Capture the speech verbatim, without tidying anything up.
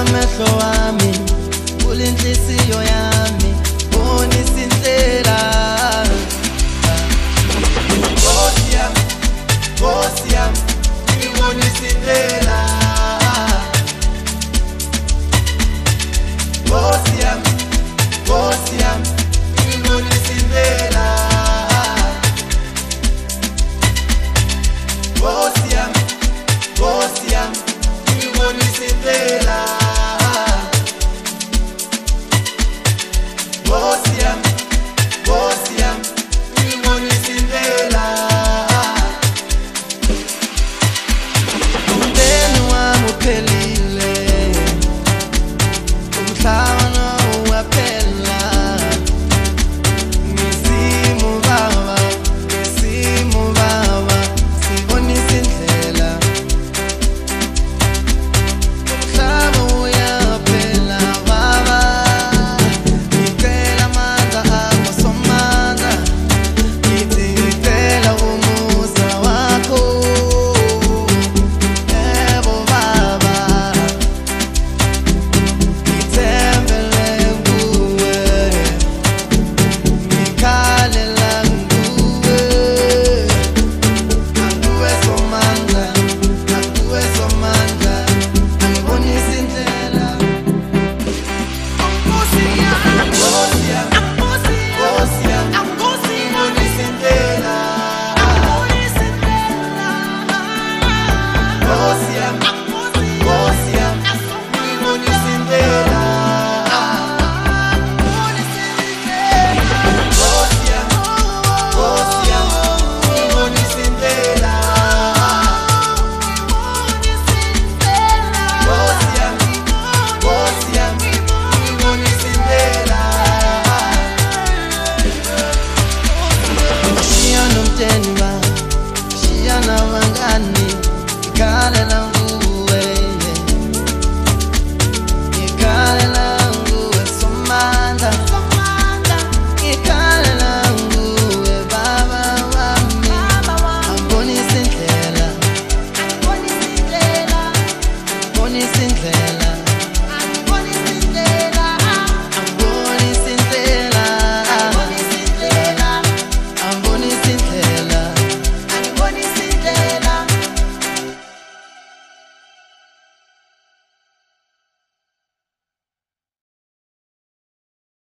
amehlo wami, vula inhliziyo yami, bonisa indlela. Nkosi yami, Nkosi yami, ngibonisa indlela. Nkosi yami, Nkosi yami, ngibonisa indlela. Nkosi yami, Nkosi yami, ngibonisa indlela. Nkosi yami, Nkosi yami, ngibonisa indlela. Umndeni wami uphelile, umhlaba uyaphela. Ngisimo baba, ngisimo baba, sibonisa indlela. Umhlaba uyaphela baba, ngicela amandla akho Somandla, ngithi ngicela umusa wakho. Yebo baba, ngithembele kuwe, ngikhalela kuwe. Akuwe Somandla, akuwe Somandla, angibonisa indlela. Nkosi yami, Nkosi yami, Nkosi yami, ngibonisa indlela. Nkosi yami, Nkosi yami, ngibonisa indlela. Nkosi yami, Nkosi yami, ngibonisa indlela. Nkosi yami, Nkosi yami, ngibonisa indlela. Ngishiya nomndeni wami, ngishiya nabangani, ngikhalela kuwe, ngikhalela kuwe Somandla, ngikhalela kuwe baba wami, angibonisa indlela, bonisa indlela.